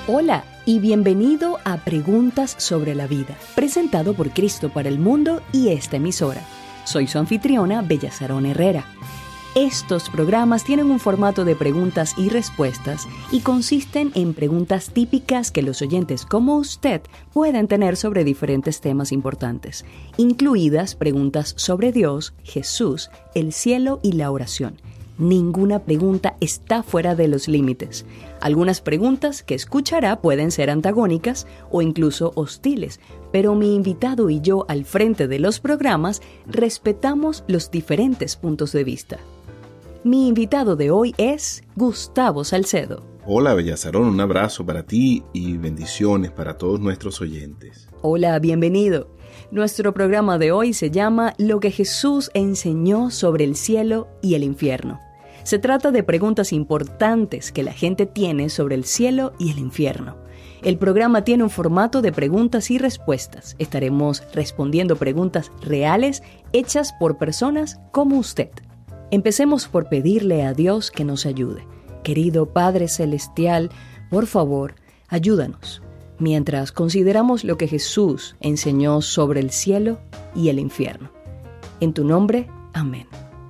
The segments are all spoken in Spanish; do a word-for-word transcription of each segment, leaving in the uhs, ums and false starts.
Hola y bienvenido a Preguntas sobre la Vida, presentado por Cristo para el Mundo y esta emisora. Soy su anfitriona, Bella Sarón Herrera. Estos programas tienen un formato de preguntas y respuestas y consisten en preguntas típicas que los oyentes como usted pueden tener sobre diferentes temas importantes, incluidas preguntas sobre Dios, Jesús, el cielo y la oración. Ninguna pregunta está fuera de los límites. Algunas preguntas que escuchará pueden ser antagónicas o incluso hostiles, pero mi invitado y yo al frente de los programas respetamos los diferentes puntos de vista. Mi invitado de hoy es Gustavo Salcedo. Hola, Bella Sarón, un abrazo para ti y bendiciones para todos nuestros oyentes. Hola, bienvenido. Nuestro programa de hoy se llama Lo que Jesús enseñó sobre el cielo y el infierno. Se trata de preguntas importantes que la gente tiene sobre el cielo y el infierno. El programa tiene un formato de preguntas y respuestas. Estaremos respondiendo preguntas reales hechas por personas como usted. Empecemos por pedirle a Dios que nos ayude. Querido Padre Celestial, por favor, ayúdanos, mientras consideramos lo que Jesús enseñó sobre el cielo y el infierno. En tu nombre, amén.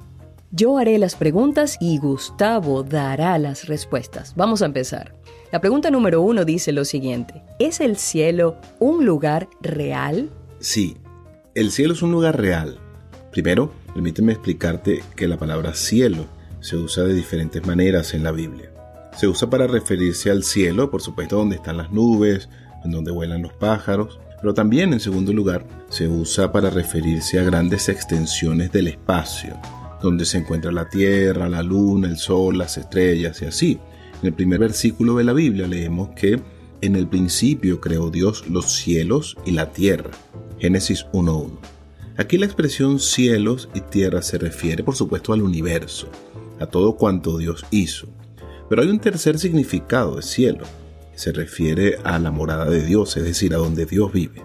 Yo haré las preguntas y Gustavo dará las respuestas. Vamos a empezar. La pregunta número uno dice lo siguiente: ¿es el cielo un lugar real? Sí, el cielo es un lugar real. Primero, permíteme explicarte que la palabra cielo se usa de diferentes maneras en la Biblia. Se usa para referirse al cielo, por supuesto, donde están las nubes, en donde vuelan los pájaros, pero también, en segundo lugar, se usa para referirse a grandes extensiones del espacio, donde se encuentra la tierra, la luna, el sol, las estrellas y así. En el primer versículo de la Biblia leemos que en el principio creó Dios los cielos y la tierra. Génesis uno uno. Aquí la expresión cielos y tierra se refiere, por supuesto, al universo, a todo cuanto Dios hizo. Pero hay un tercer significado de cielo, que se refiere a la morada de Dios, es decir, a donde Dios vive.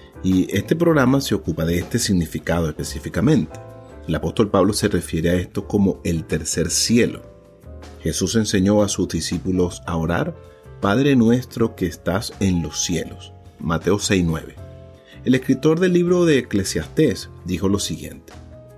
Y este programa se ocupa de este significado específicamente. El apóstol Pablo se refiere a esto como el tercer cielo. Jesús enseñó a sus discípulos a orar: Padre nuestro que estás en los cielos. Mateo seis nueve. El escritor del libro de Eclesiastés dijo lo siguiente: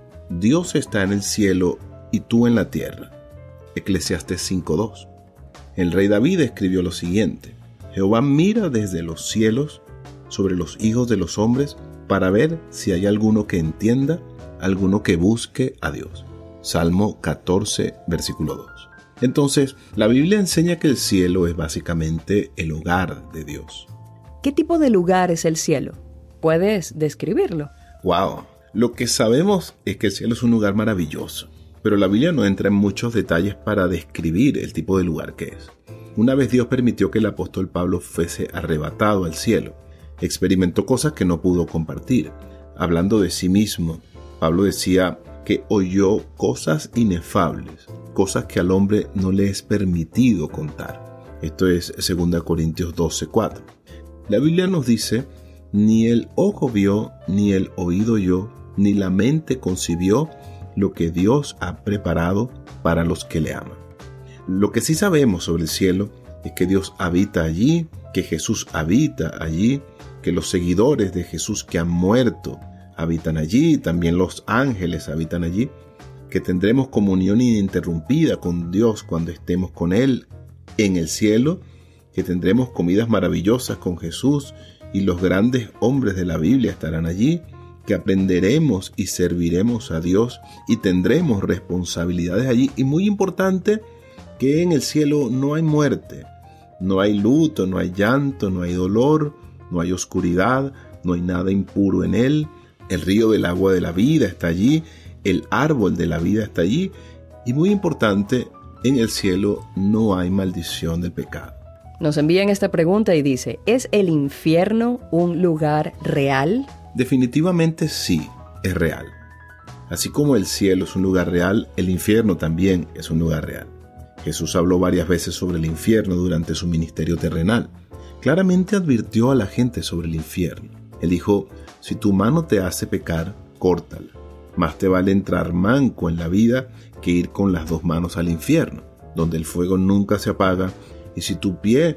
Dios está en el cielo y tú en la tierra. Eclesiastés cinco dos. El rey David escribió lo siguiente: Jehová mira desde los cielos sobre los hijos de los hombres para ver si hay alguno que entienda, alguno que busque a Dios. Salmo catorce, versículo dos. Entonces, la Biblia enseña que el cielo es básicamente el hogar de Dios. ¿Qué tipo de lugar es el cielo? ¿Puedes describirlo? Wow, lo que sabemos es que el cielo es un lugar maravilloso, pero la Biblia no entra en muchos detalles para describir el tipo de lugar que es. Una vez Dios permitió que el apóstol Pablo fuese arrebatado al cielo. Experimentó cosas que no pudo compartir. Hablando de sí mismo, Pablo decía que oyó cosas inefables, cosas que al hombre no le es permitido contar. Esto es dos Corintios doce cuatro. La Biblia nos dice: ni el ojo vio, ni el oído oyó, ni la mente concibió lo que Dios ha preparado para los que le aman. Lo que sí sabemos sobre el cielo es que Dios habita allí, que Jesús habita allí, que los seguidores de Jesús que han muerto habitan allí, también los ángeles habitan allí, que tendremos comunión ininterrumpida con Dios cuando estemos con Él en el cielo, que tendremos comidas maravillosas con Jesús y los grandes hombres de la Biblia estarán allí, que aprenderemos y serviremos a Dios y tendremos responsabilidades allí. Y muy importante, que en el cielo no hay muerte, no hay luto, no hay llanto, no hay dolor, no hay oscuridad, no hay nada impuro en él. El río del agua de la vida está allí, el árbol de la vida está allí. Y muy importante, en el cielo no hay maldición del pecado. Nos envían esta pregunta y dice: ¿es el infierno un lugar real? Definitivamente sí, es real. Así como el cielo es un lugar real, el infierno también es un lugar real. Jesús habló varias veces sobre el infierno durante su ministerio terrenal. Claramente advirtió a la gente sobre el infierno. Él dijo: si tu mano te hace pecar, córtala. Más te vale entrar manco en la vida que ir con las dos manos al infierno, donde el fuego nunca se apaga. Y si tu pie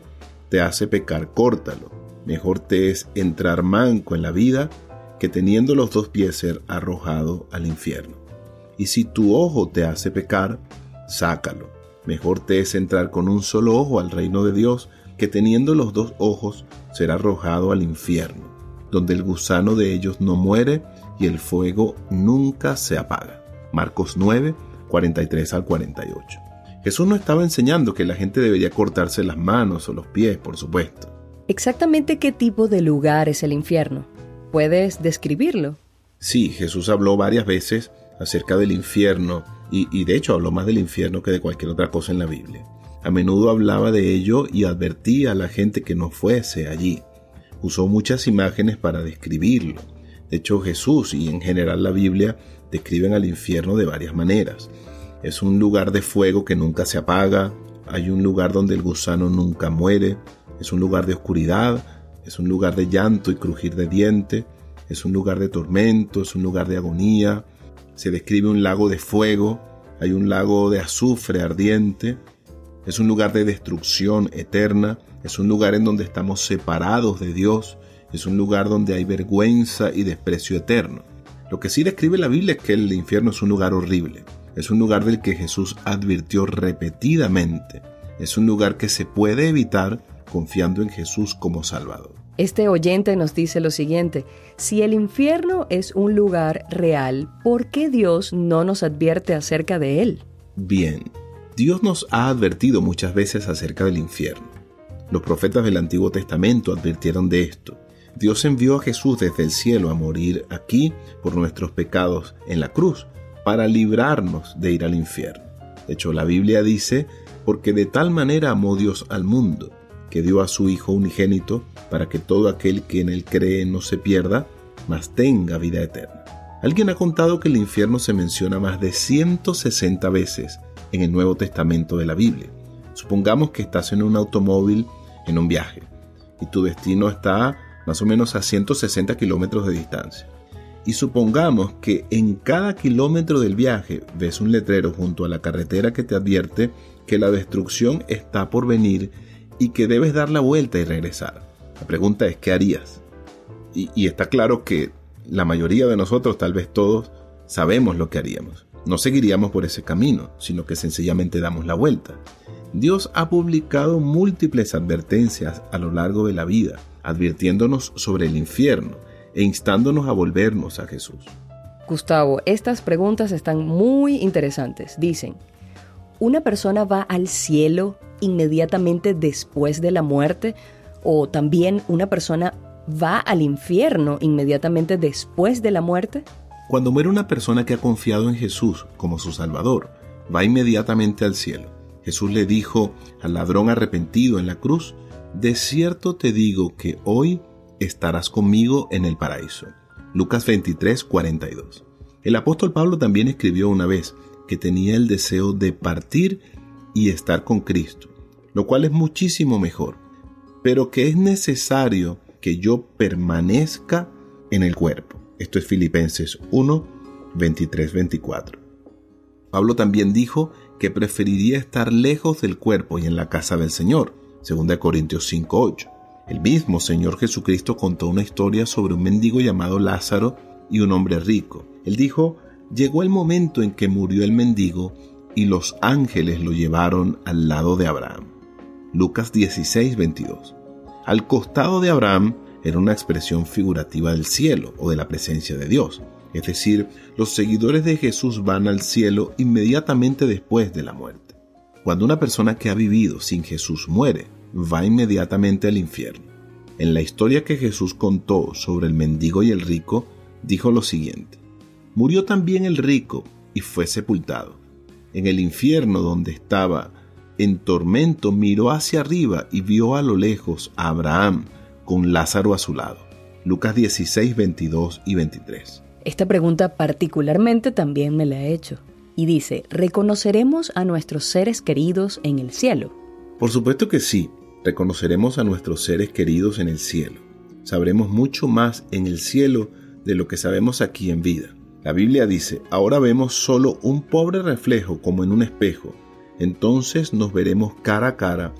te hace pecar, córtalo. Mejor te es entrar manco en la vida que teniendo los dos pies ser arrojado al infierno. Y si tu ojo te hace pecar, sácalo. Mejor te es entrar con un solo ojo al reino de Dios que teniendo los dos ojos ser arrojado al infierno, donde el gusano de ellos no muere y el fuego nunca se apaga. Marcos nueve, cuarenta y tres al cuarenta y ocho. Jesús no estaba enseñando que la gente debería cortarse las manos o los pies, por supuesto. ¿Exactamente qué tipo de lugar es el infierno? ¿Puedes describirlo? Sí, Jesús habló varias veces acerca del infierno y, y de hecho habló más del infierno que de cualquier otra cosa en la Biblia. A menudo hablaba de ello y advertía a la gente que no fuese allí. Usó muchas imágenes para describirlo. De hecho, Jesús y en general la Biblia describen al infierno de varias maneras. Es un lugar de fuego que nunca se apaga, hay un lugar donde el gusano nunca muere, es un lugar de oscuridad, es un lugar de llanto y crujir de dientes, es un lugar de tormento, es un lugar de agonía. Se describe un lago de fuego, hay un lago de azufre ardiente, es un lugar de destrucción eterna, es un lugar en donde estamos separados de Dios, es un lugar donde hay vergüenza y desprecio eterno. Lo que sí describe la Biblia es que el infierno es un lugar horrible, es un lugar del que Jesús advirtió repetidamente, es un lugar que se puede evitar confiando en Jesús como Salvador. Este oyente nos dice lo siguiente: si el infierno es un lugar real, ¿por qué Dios no nos advierte acerca de él? Bien, Dios nos ha advertido muchas veces acerca del infierno. Los profetas del Antiguo Testamento advirtieron de esto. Dios envió a Jesús desde el cielo a morir aquí por nuestros pecados en la cruz, para librarnos de ir al infierno. De hecho, la Biblia dice, porque de tal manera amó Dios al mundo, que dio a su Hijo unigénito, para que todo aquel que en él cree no se pierda, mas tenga vida eterna. Alguien ha contado que el infierno se menciona más de ciento sesenta veces en el Nuevo Testamento de la Biblia. Supongamos que estás en un automóvil en un viaje y tu destino está más o menos a ciento sesenta kilómetros de distancia. Y supongamos que en cada kilómetro del viaje ves un letrero junto a la carretera que te advierte que la destrucción está por venir y que debes dar la vuelta y regresar. La pregunta es, ¿qué harías? Y, y está claro que la mayoría de nosotros, tal vez todos, sabemos lo que haríamos. No seguiríamos por ese camino, sino que sencillamente damos la vuelta. Dios ha publicado múltiples advertencias a lo largo de la vida, advirtiéndonos sobre el infierno e instándonos a volvernos a Jesús. Gustavo, estas preguntas están muy interesantes. Dicen, ¿una persona va al cielo inmediatamente después de la muerte? ¿O también una persona va al infierno inmediatamente después de la muerte? Cuando muere una persona que ha confiado en Jesús como su Salvador, va inmediatamente al cielo. Jesús le dijo al ladrón arrepentido en la cruz, de cierto te digo que hoy estarás conmigo en el paraíso. Lucas veintitrés, cuarenta y dos. El apóstol Pablo también escribió una vez que tenía el deseo de partir y estar con Cristo, lo cual es muchísimo mejor, pero que es necesario que yo permanezca en el cuerpo. Esto es Filipenses uno, veintitrés, veinticuatro. Pablo también dijo que preferiría estar lejos del cuerpo y en la casa del Señor, segunda Corintios cinco, ocho. El mismo Señor Jesucristo contó una historia sobre un mendigo llamado Lázaro y un hombre rico. Él dijo, llegó el momento en que murió el mendigo y los ángeles lo llevaron al lado de Abraham. Lucas dieciséis, veintidós. Al costado de Abraham era una expresión figurativa del cielo o de la presencia de Dios. Es decir, los seguidores de Jesús van al cielo inmediatamente después de la muerte. Cuando una persona que ha vivido sin Jesús muere, va inmediatamente al infierno. En la historia que Jesús contó sobre el mendigo y el rico, dijo lo siguiente: murió también el rico y fue sepultado. En el infierno donde estaba en tormento miró hacia arriba y vio a lo lejos a Abraham con Lázaro a su lado. Lucas dieciséis, veintidós y veintitrés. Esta pregunta particularmente también me la he hecho. Y dice, ¿reconoceremos a nuestros seres queridos en el cielo? Por supuesto que sí. Reconoceremos a nuestros seres queridos en el cielo. Sabremos mucho más en el cielo de lo que sabemos aquí en vida. La Biblia dice, ahora vemos solo un pobre reflejo como en un espejo. Entonces nos veremos cara a cara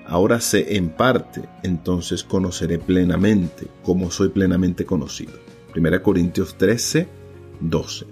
Ahora sé en parte, entonces conoceré plenamente como soy plenamente conocido. Primera Corintios trece, doce.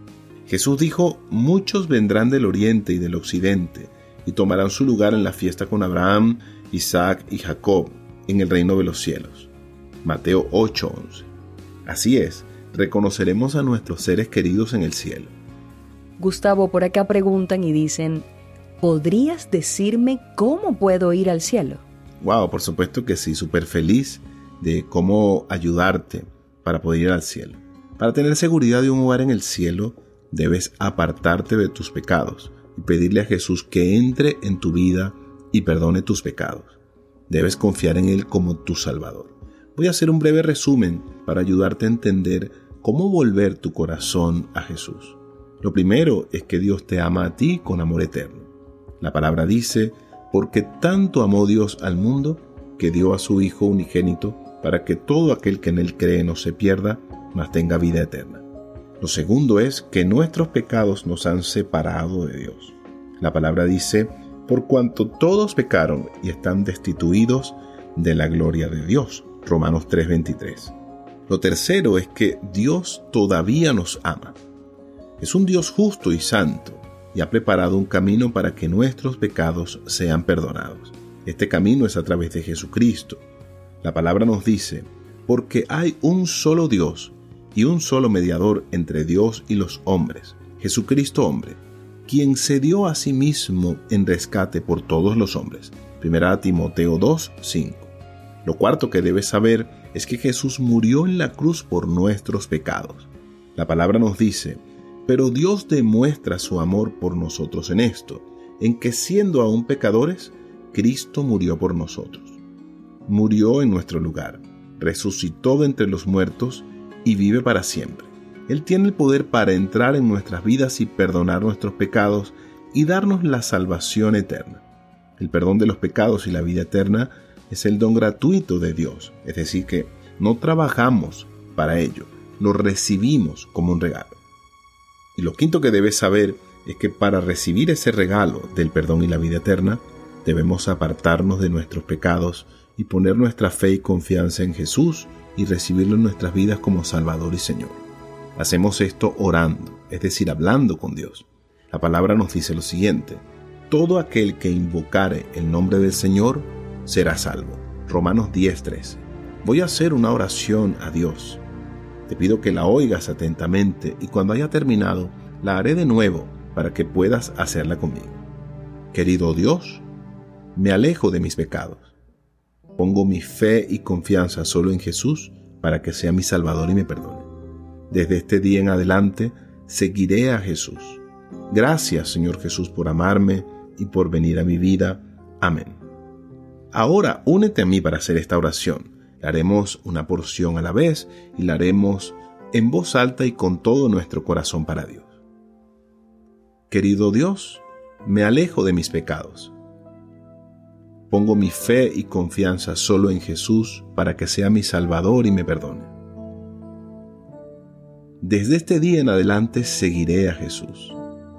Jesús dijo: muchos vendrán del oriente y del occidente y tomarán su lugar en la fiesta con Abraham, Isaac y Jacob en el reino de los cielos. Mateo ocho, once. Así es, reconoceremos a nuestros seres queridos en el cielo. Gustavo, por acá preguntan y dicen: ¿podrías decirme cómo puedo ir al cielo? Wow, por supuesto que sí, súper feliz de cómo ayudarte para poder ir al cielo. Para tener seguridad de un lugar en el cielo, debes apartarte de tus pecados y pedirle a Jesús que entre en tu vida y perdone tus pecados. Debes confiar en Él como tu Salvador. Voy a hacer un breve resumen para ayudarte a entender cómo volver tu corazón a Jesús. Lo primero es que Dios te ama a ti con amor eterno. La palabra dice: porque tanto amó Dios al mundo, que dio a su Hijo unigénito, para que todo aquel que en Él cree no se pierda, mas tenga vida eterna. Lo segundo es que nuestros pecados nos han separado de Dios. La palabra dice: por cuanto todos pecaron y están destituidos de la gloria de Dios. Romanos tres, veintitrés. Lo tercero es que Dios todavía nos ama. Es un Dios justo y santo y ha preparado un camino para que nuestros pecados sean perdonados. Este camino es a través de Jesucristo. La palabra nos dice: porque hay un solo Dios y un solo mediador entre Dios y los hombres, Jesucristo hombre, quien se dio a sí mismo en rescate por todos los hombres. Primera Timoteo dos, cinco. Lo cuarto que debes saber es que Jesús murió en la cruz por nuestros pecados. La palabra nos dice: pero Dios demuestra su amor por nosotros en esto, en que siendo aún pecadores, Cristo murió por nosotros. Murió en nuestro lugar, resucitó de entre los muertos y vive para siempre. Él tiene el poder para entrar en nuestras vidas y perdonar nuestros pecados y darnos la salvación eterna. El perdón de los pecados y la vida eterna es el don gratuito de Dios, es decir que no trabajamos para ello, lo recibimos como un regalo. Y lo quinto que debes saber es que para recibir ese regalo del perdón y la vida eterna, debemos apartarnos de nuestros pecados y poner nuestra fe y confianza en Jesús y recibirlo en nuestras vidas como Salvador y Señor. Hacemos esto orando, es decir, hablando con Dios. La palabra nos dice lo siguiente: todo aquel que invocare el nombre del Señor será salvo. Romanos diez, trece. Voy a hacer una oración a Dios. Te pido que la oigas atentamente y cuando haya terminado, la haré de nuevo para que puedas hacerla conmigo. Querido Dios, me alejo de mis pecados. Pongo mi fe y confianza solo en Jesús para que sea mi Salvador y me perdone. Desde este día en adelante, seguiré a Jesús. Gracias, Señor Jesús, por amarme y por venir a mi vida. Amén. Ahora, únete a mí para hacer esta oración. La haremos una porción a la vez y la haremos en voz alta y con todo nuestro corazón para Dios. Querido Dios, me alejo de mis pecados. Pongo mi fe y confianza solo en Jesús para que sea mi Salvador y me perdone. Desde este día en adelante seguiré a Jesús.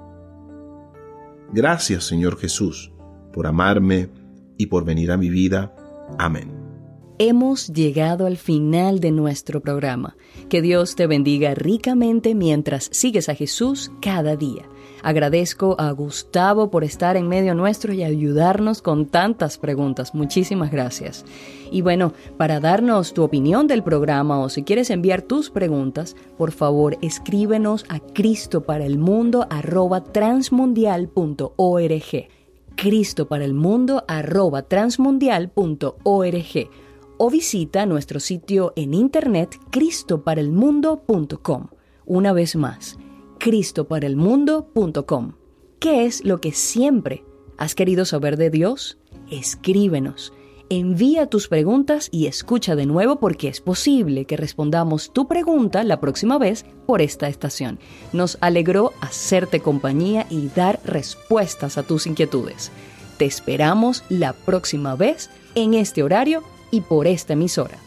Gracias, Señor Jesús, por amarme y por venir a mi vida. Amén. Hemos llegado al final de nuestro programa. Que Dios te bendiga ricamente mientras sigues a Jesús cada día. Agradezco a Gustavo por estar en medio nuestro y ayudarnos con tantas preguntas. Muchísimas gracias. Y bueno, para darnos tu opinión del programa o si quieres enviar tus preguntas, por favor escríbenos a cristoparaelmundo arroba transmundial punto org. cristoparaelmundo arroba transmundial punto org. O visita nuestro sitio en internet cristo para el mundo punto com. Una vez más, cristo para el mundo punto com. ¿Qué es lo que siempre has querido saber de Dios? Escríbenos, envía tus preguntas y escucha de nuevo porque es posible que respondamos tu pregunta la próxima vez por esta estación. Nos alegró hacerte compañía y dar respuestas a tus inquietudes. Te esperamos la próxima vez en este horario y por esta emisora.